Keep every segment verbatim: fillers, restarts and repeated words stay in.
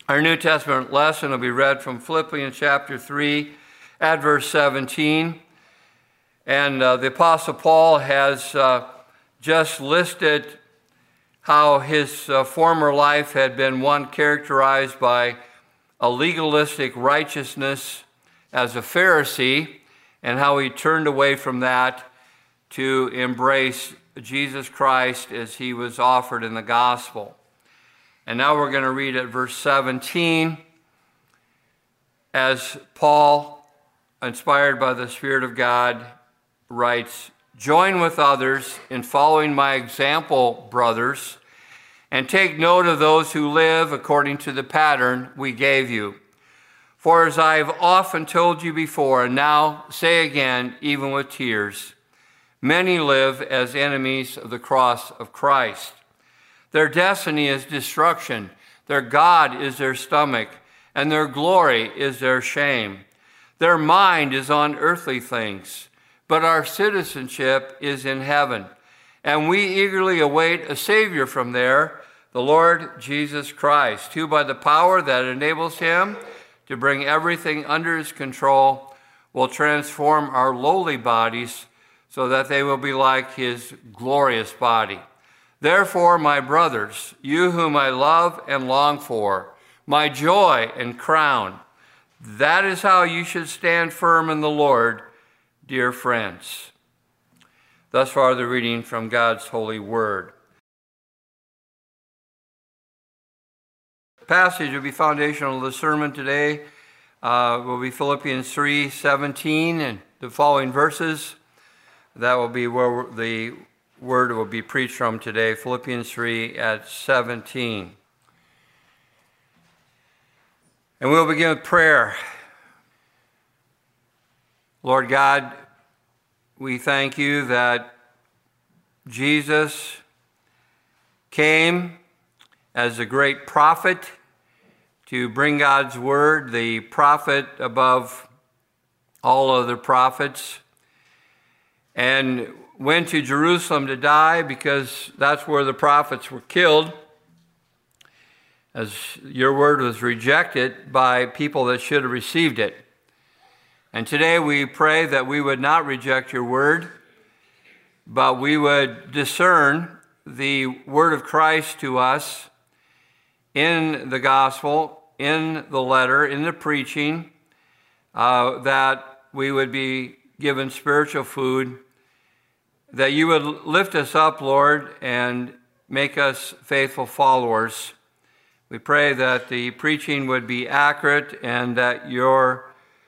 Our New Testament lesson will be read from Philippians chapter three at verse seventeen. And uh, the Apostle Paul has uh, just listed how his uh, former life had been one characterized by a legalistic righteousness as a Pharisee, and how he turned away from that to embrace Jesus Christ as he was offered in the gospel. And now we're going to read at verse seventeen, as Paul, inspired by the Spirit of God, writes, "Join with others in following my example, brothers, and take note of those who live according to the pattern we gave you. For as I have often told you before, and now say again, even with tears, many live as enemies of the cross of Christ. Their destiny is destruction, their God is their stomach, and their glory is their shame. Their mind is on earthly things, but our citizenship is in heaven, and we eagerly await a Savior from there, the Lord Jesus Christ, who by the power that enables him to bring everything under his control will transform our lowly bodies so that they will be like his glorious body. Therefore, my brothers, you whom I love and long for, my joy and crown, that is how you should stand firm in the Lord, dear friends." Thus far, the reading from God's holy word. The passage will be foundational to the sermon today. Uh, will be Philippians three seventeen and the following verses. That will be where the word will be preached from today, Philippians three at seventeen. And we'll begin with prayer. Lord God, we thank you that Jesus came as a great prophet to bring God's word, the prophet above all other prophets, and went to Jerusalem to die because that's where the prophets were killed, as your word was rejected by people that should have received it. And today we pray that we would not reject your word, but we would discern the word of Christ to us in the gospel, in the letter, in the preaching, uh, that we would be given spiritual food, that you would lift us up, Lord, and make us faithful followers. We pray that the preaching would be accurate and that your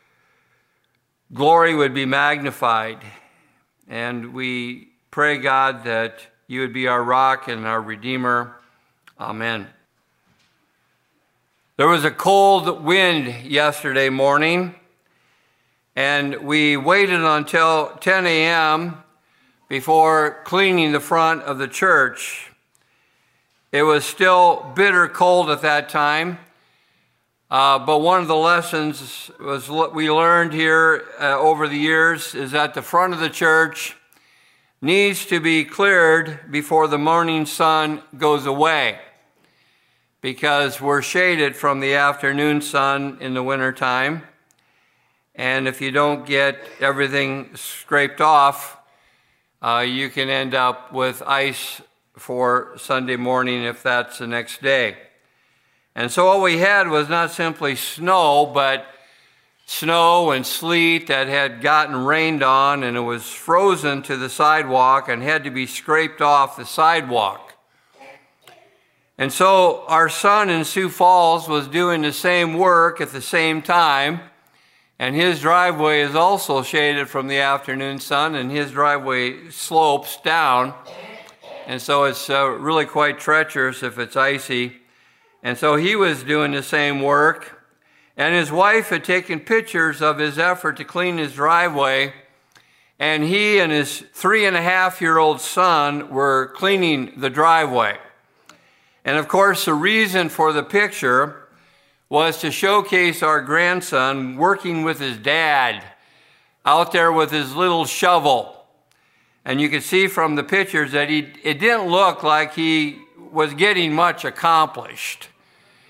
glory would be magnified. And we pray, God, that you would be our rock and our Redeemer. Amen. There was a cold wind yesterday morning, and we waited until ten a.m. before cleaning the front of the church. It was still bitter cold at that time, uh, but one of the lessons was what we learned here uh, over the years is that the front of the church needs to be cleared before the morning sun goes away, because we're shaded from the afternoon sun in the wintertime. And if you don't get everything scraped off, uh, you can end up with ice for Sunday morning if that's the next day. And so what we had was not simply snow, but snow and sleet that had gotten rained on, and it was frozen to the sidewalk and had to be scraped off the sidewalk. And so our son in Sioux Falls was doing the same work at the same time, and his driveway is also shaded from the afternoon sun, and his driveway slopes down, and so it's uh, really quite treacherous if it's icy. And so he was doing the same work, and his wife had taken pictures of his effort to clean his driveway, and he and his three and a half year old son were cleaning the driveway. And of course, the reason for the picture was to showcase our grandson working with his dad out there with his little shovel. And you could see from the pictures that he, it didn't look like he was getting much accomplished.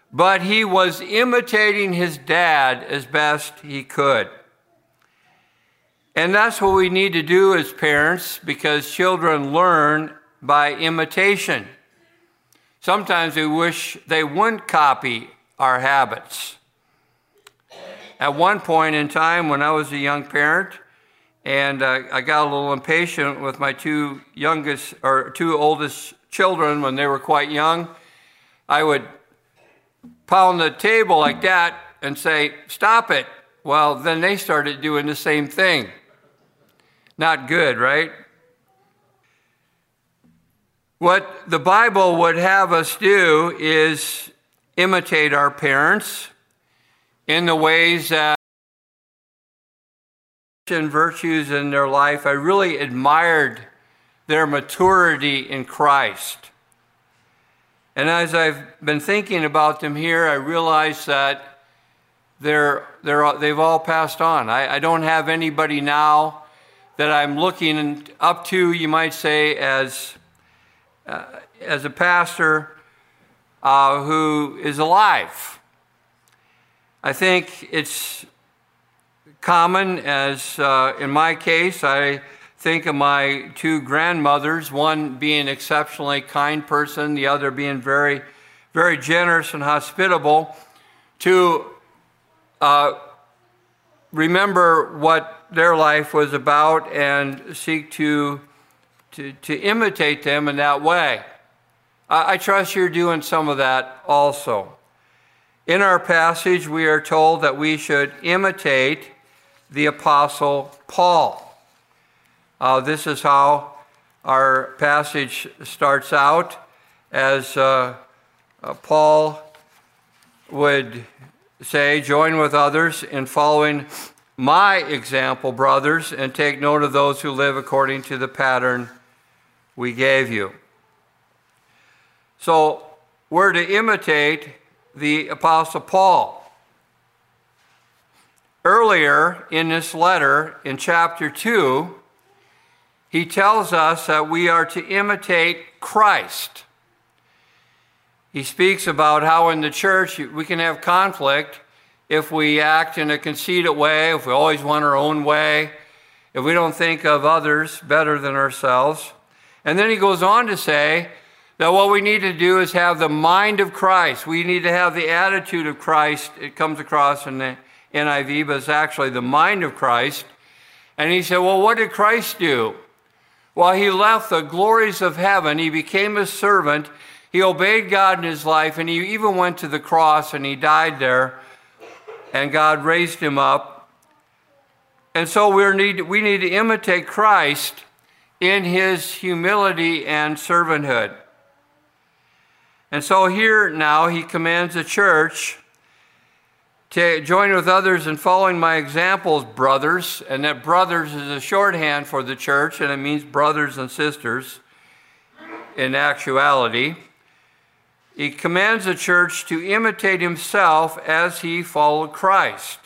but he was imitating his dad as best he could. And that's what we need to do as parents, because children learn by imitation. Sometimes we wish they wouldn't copy our habits. At one point in time when I was a young parent, and uh, I got a little impatient with my two youngest or two oldest children when they were quite young, I would pound the table like that and say, "Stop it." Well, then they started doing the same thing. Not good, right? What the Bible would have us do is imitate our parents in the ways that and virtues in their life. I really admired their maturity in Christ. And as I've been thinking about them here, I realize that they're, they're, they've all passed on. I, I don't have anybody now that I'm looking up to, you might say, as, uh, as a pastor uh, who is alive. I think it's common, as uh, in my case, I think of my two grandmothers, one being an exceptionally kind person, the other being very, very generous and hospitable, to uh, remember what their life was about and seek to, to, to imitate them in that way. I, I trust you're doing some of that also. In our passage, we are told that we should imitate the Apostle Paul. Uh, this is how our passage starts out, as uh, uh, Paul would say, "Join with others in following my example, brothers, and take note of those who live according to the pattern we gave you." So we're to imitate the Apostle Paul. Earlier in this letter, in chapter two, he tells us that we are to imitate Christ. He speaks about how in the church we can have conflict if we act in a conceited way, if we always want our own way, if we don't think of others better than ourselves. And then he goes on to say that what we need to do is have the mind of Christ. We need to have the attitude of Christ. It comes across in the N I V, but it's actually the mind of Christ. And he said, well, what did Christ do? Well, he left the glories of heaven. He became a servant. He obeyed God in his life, and he even went to the cross, and he died there, and God raised him up. And so we need, we need to imitate Christ in his humility and servanthood. And so here now he commands the church to join with others in following my examples, brothers, and that brothers is a shorthand for the church, and it means brothers and sisters in actuality. He commands the church to imitate himself as he followed Christ.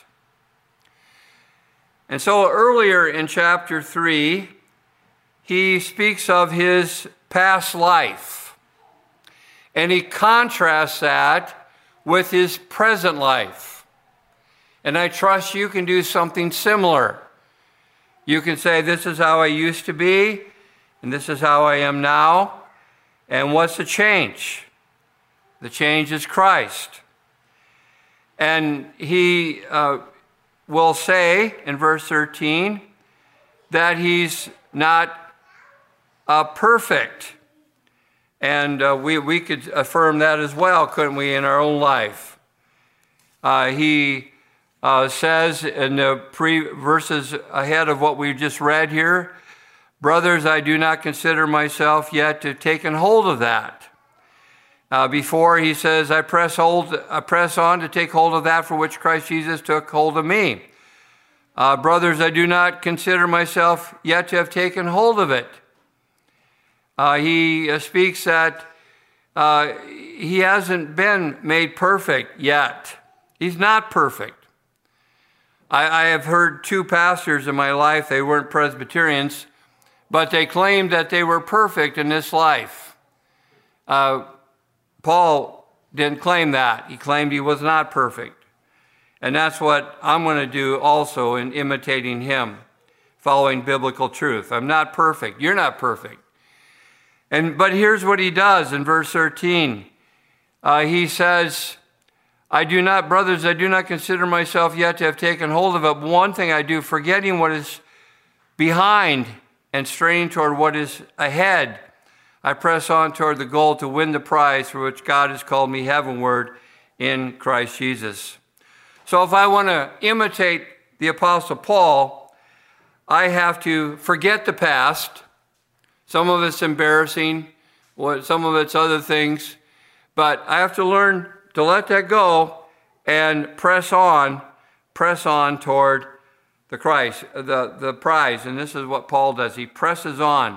And so earlier in chapter three, he speaks of his past life, and he contrasts that with his present life. And I trust you can do something similar. You can say, this is how I used to be, and this is how I am now. And what's the change? The change is Christ. And he uh, will say in verse thirteen that he's not uh, perfect. And uh, we, we could affirm that as well, couldn't we, in our own life? Uh, he Uh, says in the pre verses ahead of what we just read here, brothers, I do not consider myself yet to have taken hold of that. Uh, before he says, I press hold, I press on to take hold of that for which Christ Jesus took hold of me. Uh, brothers, I do not consider myself yet to have taken hold of it. Uh, he uh, speaks that uh, he hasn't been made perfect yet. He's not perfect. I have heard two pastors in my life, they weren't Presbyterians, but they claimed that they were perfect in this life. Uh, Paul didn't claim that. He claimed he was not perfect. And that's what I'm going to do also in imitating him, following biblical truth. I'm not perfect. You're not perfect. And but here's what he does in verse thirteen. Uh, he says, I do not, brothers, I do not consider myself yet to have taken hold of it. One thing I do, forgetting what is behind and straining toward what is ahead, I press on toward the goal to win the prize for which God has called me heavenward in Christ Jesus. So if I want to imitate the Apostle Paul, I have to forget the past. Some of it's embarrassing, some of it's other things, but I have to learn to let that go and press on, press on toward the Christ, the, the prize. And this is what Paul does. He presses on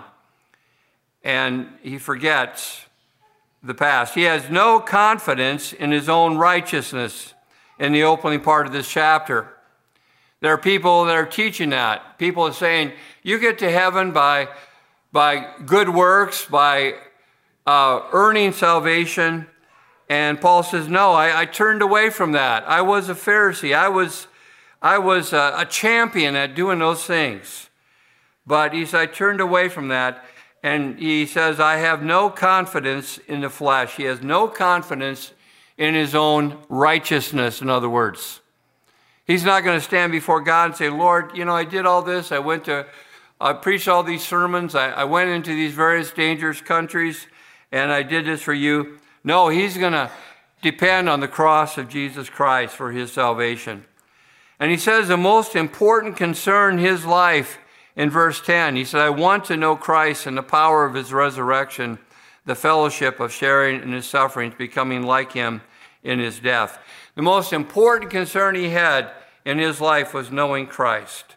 and he forgets the past. He has no confidence in his own righteousness in the opening part of this chapter. There are people that are teaching that. People are saying, you get to heaven by, by good works, by uh, earning salvation. And Paul says, no, I, I turned away from that. I was a Pharisee. I was, I was a, a champion at doing those things. But he said, I turned away from that. And he says, I have no confidence in the flesh. He has no confidence in his own righteousness, in other words. He's not going to stand before God and say, Lord, you know, I did all this. I went to, I preached all these sermons. I, I went into these various dangerous countries, and I did this for you. No, he's going to depend on the cross of Jesus Christ for his salvation. And he says the most important concern in his life in verse ten, he said, I want to know Christ and the power of his resurrection, the fellowship of sharing in his sufferings, becoming like him in his death. The most important concern he had in his life was knowing Christ.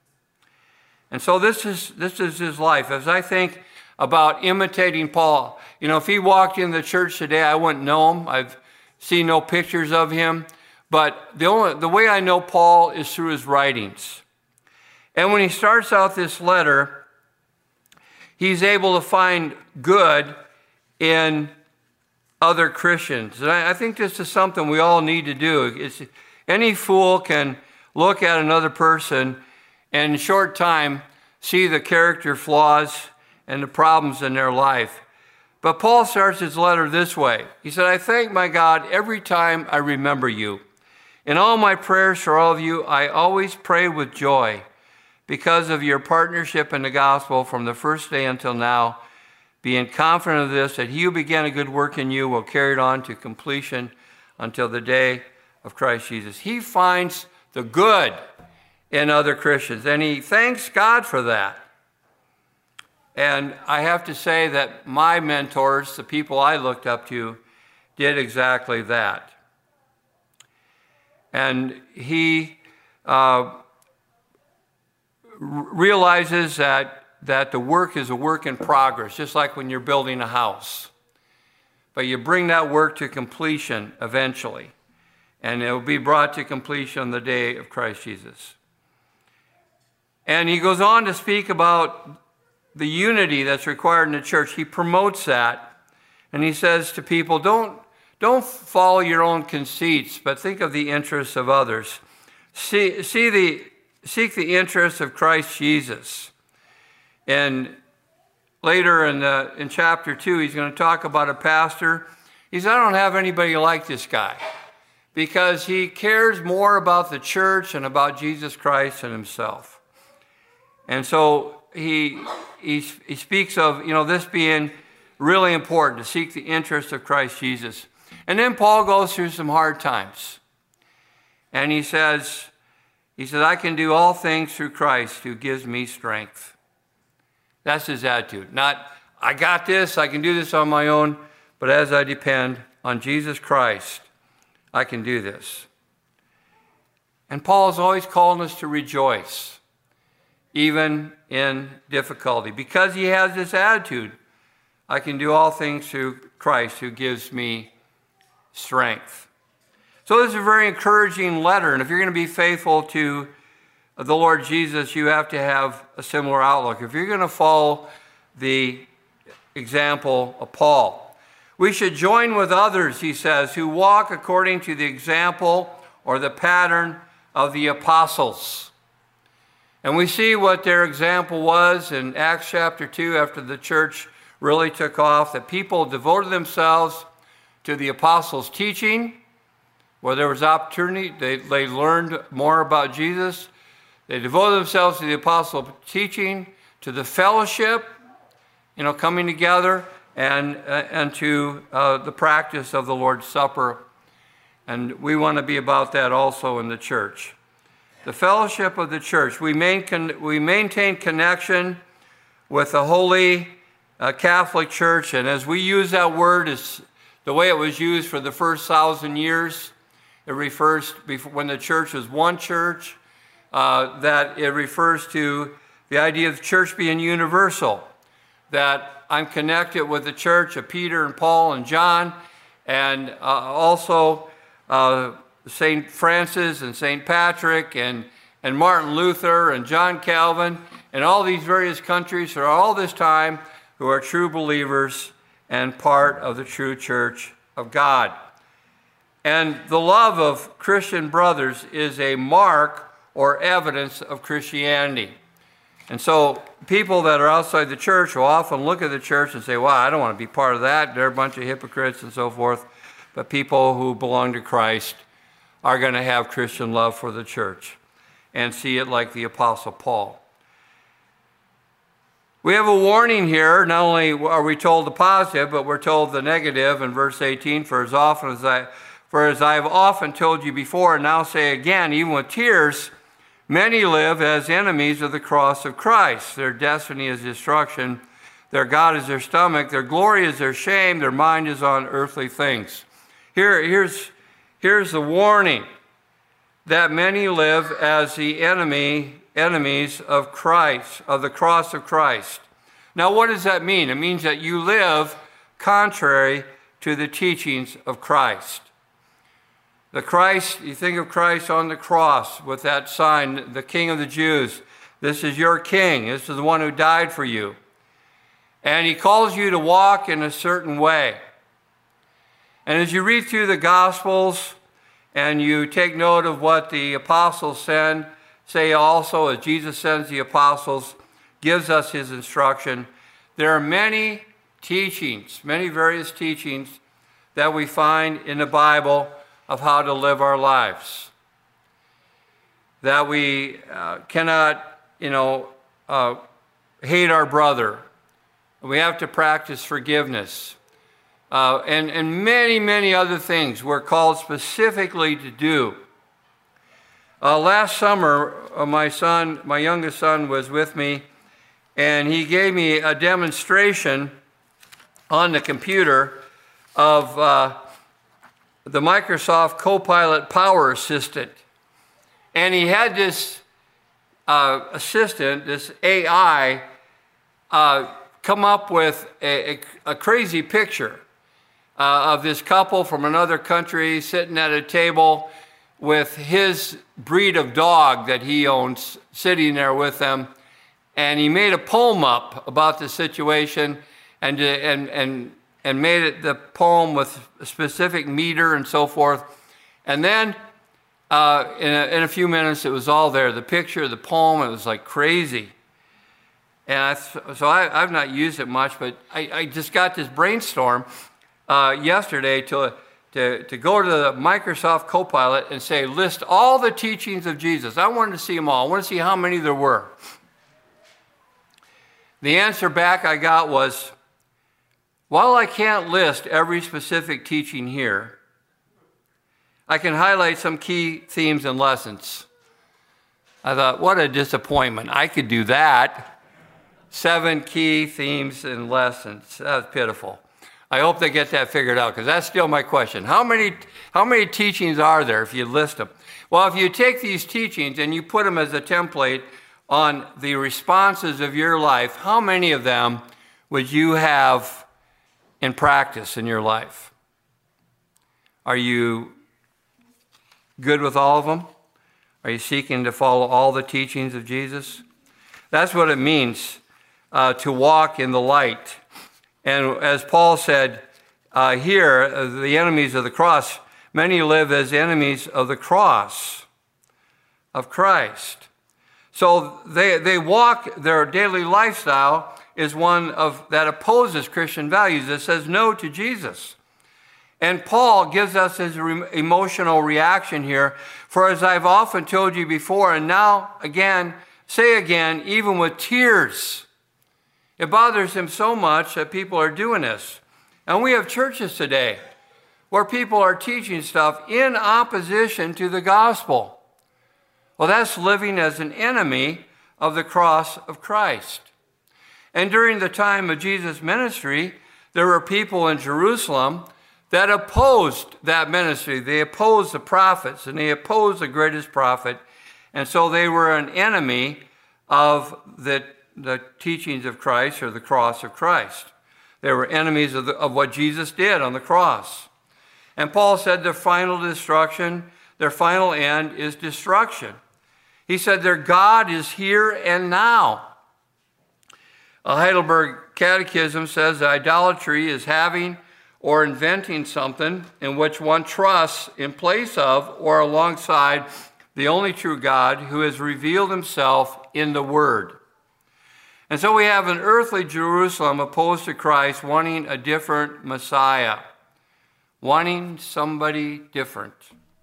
And so this is, this is his life. As I think about imitating Paul, you know, if he walked in the church today, I wouldn't know him. I've seen no pictures of him. But the only, the way I know Paul is through his writings. And when he starts out this letter, he's able to find good in other Christians. And I, I think this is something we all need to do. It's, any fool can look at another person and in a short time see the character flaws and the problems in their life. But Paul starts his letter this way. He said, I thank my God every time I remember you. In all my prayers for all of you, I always pray with joy because of your partnership in the gospel from the first day until now, being confident of this, that he who began a good work in you will carry it on to completion until the day of Christ Jesus. He finds the good in other Christians, and he thanks God for that. And I have to say that my mentors, the people I looked up to, did exactly that. And he uh, realizes that, that the work is a work in progress, just like when you're building a house. But you bring that work to completion eventually, and it will be brought to completion on the day of Christ Jesus. And he goes on to speak about the unity that's required in the church. He promotes that, and he says to people, don't, don't follow your own conceits, but think of the interests of others. See, see the, seek the interests of Christ Jesus. And later in, the, in chapter two, he's going to talk about a pastor. He says, I don't have anybody like this guy because he cares more about the church and about Jesus Christ than himself. And so he, he, he speaks of, you know, this being really important, to seek the interest of Christ Jesus. And then Paul goes through some hard times. And he says, he says, I can do all things through Christ who gives me strength. That's his attitude. Not, I got this, I can do this on my own, but as I depend on Jesus Christ, I can do this. And Paul is always calling us to rejoice, even in difficulty, because he has this attitude. I can do all things through Christ who gives me strength. So this is a very encouraging letter, and if you're going to be faithful to the Lord Jesus, you have to have a similar outlook. If you're going to follow the example of Paul, We should join with others, he says, who walk according to the example or the pattern of the apostles. And we see what their example was in Acts chapter two after the church really took off, that people devoted themselves to the apostles' teaching. Where there was opportunity, they, they learned more about Jesus. They devoted themselves to the apostles' teaching, to the fellowship, you know, coming together, and, uh, and to uh, the practice of the Lord's Supper. And we want to be about that also in the church. The fellowship of the church. We, main, we maintain connection with the Holy uh, Catholic Church, and as we use that word, it's the way it was used for the first thousand years. It refers to before, when the church was one church, uh, that it refers to the idea of the church being universal, that I'm connected with the church of Peter and Paul and John, and uh, also uh, Saint Francis and Saint Patrick and, and Martin Luther and John Calvin and all these various countries for all this time who are true believers and part of the true church of God. And the love of Christian brothers is a mark or evidence of Christianity. And so people that are outside the church will often look at the church and say, wow, I don't want to be part of that. They're a bunch of hypocrites and so forth. But people who belong to Christ are going to have Christian love for the church and see it like the Apostle Paul. We have a warning here. Not only are we told the positive, but we're told the negative in verse eighteen, for as often as I... For as I have often told you before, and now say again, even with tears, many live as enemies of the cross of Christ. Their destiny is destruction. Their God is their stomach. Their glory is their shame. Their mind is on earthly things. Here, here's, here's the warning, that many live as the enemy, enemies of Christ, of the cross of Christ. Now, what does that mean? It means that you live contrary to the teachings of Christ. The Christ, you think of Christ on the cross with that sign, the King of the Jews. This is your King. This is the one who died for you. And he calls you to walk in a certain way. And as you read through the Gospels and you take note of what the apostles send, say also as Jesus sends the apostles, gives us his instruction, there are many teachings, many various teachings that we find in the Bible of how to live our lives. That we uh, cannot, you know, uh, hate our brother. We have to practice forgiveness. Uh, and, and many, many other things we're called specifically to do. Uh, last summer, uh, my son, my youngest son was with me, and he gave me a demonstration on the computer of uh, the Microsoft Copilot Power Assistant. And he had this uh, assistant, this A I, uh, come up with a, a, a crazy picture uh, of this couple from another country sitting at a table with his breed of dog that he owns sitting there with them. And he made a poem up about the situation and, and, and and made it the poem with a specific meter and so forth. And then uh, in, a, in a few minutes, it was all there. The picture, the poem, it was like crazy. And I, so I, I've not used it much, but I, I just got this brainstorm uh, yesterday to, to, to go to the Microsoft Copilot and say, list all the teachings of Jesus. I wanted to see them all. I want to see how many there were. The answer back I got was, while I can't list every specific teaching here, I can highlight some key themes and lessons. I thought, what a disappointment. I could do that. Seven key themes and lessons. That was pitiful. I hope they get that figured out, because that's still my question. How many, how many teachings are there if you list them? Well, if you take these teachings and you put them as a template on the responses of your life, how many of them would you have in practice in your life? Are you good with all of them? Are you seeking to follow all the teachings of Jesus? That's what it means uh, to walk in the light. And as Paul said, uh, here, uh, the enemies of the cross, many live as enemies of the cross of Christ. So they, they walk, their daily lifestyle is one of that opposes Christian values, that says no to Jesus. And Paul gives us his re- emotional reaction here. For as I've often told you before, and now again, say again, even with tears, it bothers him so much that people are doing this. And we have churches today where people are teaching stuff in opposition to the gospel. Well, that's living as an enemy of the cross of Christ. And during the time of Jesus' ministry, there were people in Jerusalem that opposed that ministry. They opposed the prophets, and they opposed the greatest prophet. And so they were an enemy of the, the teachings of Christ, or the cross of Christ. They were enemies of, the, of what Jesus did on the cross. And Paul said their final destruction, their final end is destruction. He said their God is here and now. A Heidelberg Catechism says that idolatry is having or inventing something in which one trusts in place of or alongside the only true God who has revealed himself in the Word. And so we have an earthly Jerusalem opposed to Christ, wanting a different Messiah, wanting somebody different.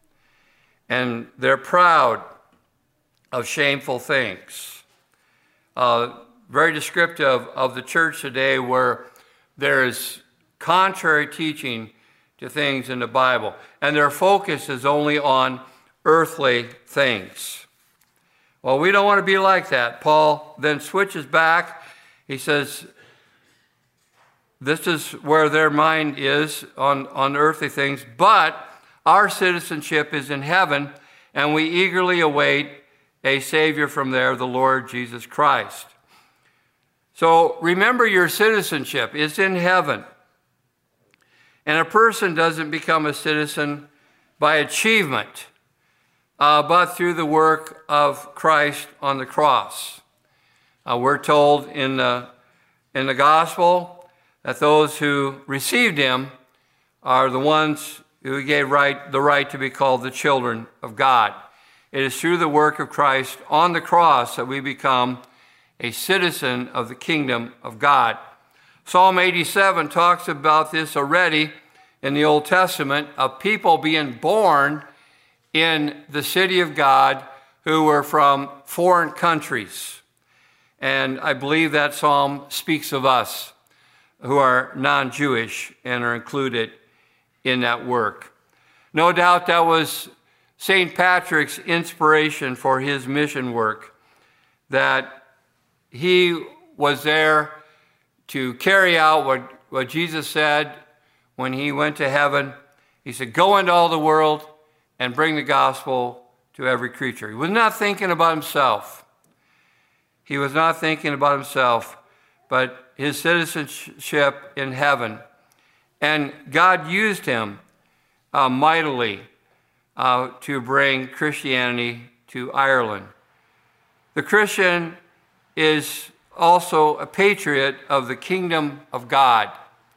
And they're proud of shameful things. Uh, very descriptive of the church today, where there is contrary teaching to things in the Bible, and their focus is only on earthly things. Well, we don't want to be like that. Paul then switches back. He says, this is where their mind is on, on earthly things, but our citizenship is in heaven, and we eagerly await a Savior from there, the Lord Jesus Christ. So remember, your citizenship is in heaven. And a person doesn't become a citizen by achievement, uh, but through the work of Christ on the cross. Uh, we're told in the, in the gospel that those who received him are the ones who gave right, the right to be called the children of God. It is through the work of Christ on the cross that we become a citizen of the kingdom of God. Psalm eighty-seven talks about this already in the Old Testament, of people being born in the city of God who were from foreign countries. And I believe that psalm speaks of us who are non-Jewish and are included in that work. No doubt that was Saint Patrick's inspiration for his mission work, that he was there to carry out what, what Jesus said when he went to heaven. He said, go into all the world and bring the gospel to every creature. He was not thinking about himself. He was not thinking about himself, but his citizenship in heaven. And God used him uh, mightily uh, to bring Christianity to Ireland. The Christian is also a patriot of the kingdom of God.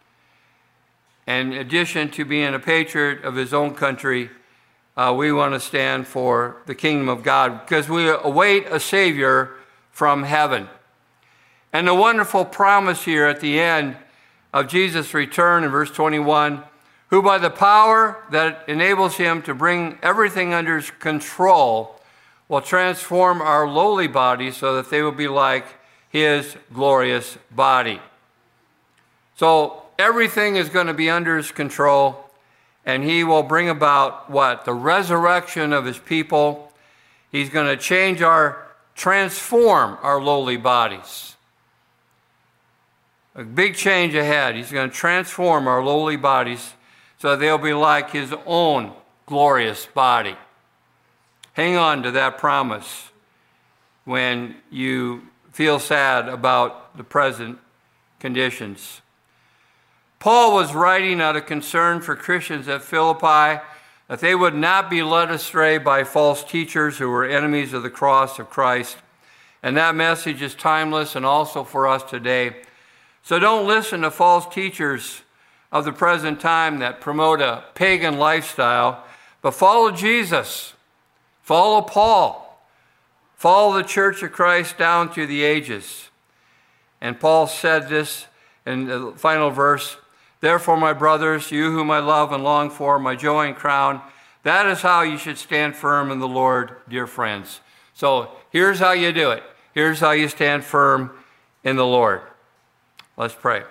And in addition to being a patriot of his own country, uh, we want to stand for the kingdom of God because we await a Savior from heaven. And the wonderful promise here at the end of Jesus' return in verse twenty-one, who by the power that enables him to bring everything under his control will transform our lowly bodies so that they will be like his glorious body. So everything is going to be under his control, and he will bring about what? The resurrection of his people. He's going to change our, transform our lowly bodies. A big change ahead. He's going to transform our lowly bodies so that they'll be like his own glorious body. Hang on to that promise when you feel sad about the present conditions. Paul was writing out of concern for Christians at Philippi, that they would not be led astray by false teachers who were enemies of the cross of Christ. And that message is timeless and also for us today. So don't listen to false teachers of the present time that promote a pagan lifestyle, but follow Jesus, follow Paul, follow the Church of Christ down through the ages. And Paul said this in the final verse, "Therefore, my brothers, you whom I love and long for, my joy and crown, that is how you should stand firm in the Lord, dear friends." So here's how you do it. Here's how you stand firm in the Lord. Let's pray.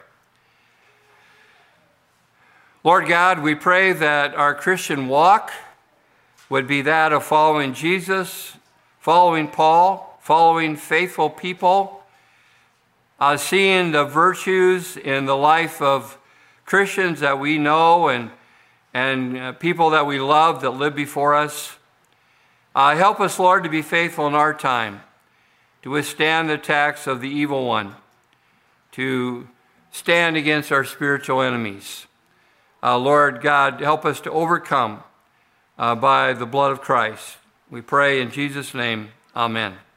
Lord God, we pray that our Christian walk would be that of following Jesus, following Paul, following faithful people, uh, seeing the virtues in the life of Christians that we know and, and uh, people that we love that live before us. Uh, help us, Lord, to be faithful in our time, to withstand the attacks of the evil one, to stand against our spiritual enemies. Uh, Lord God, help us to overcome uh, by the blood of Christ. We pray in Jesus' name, amen.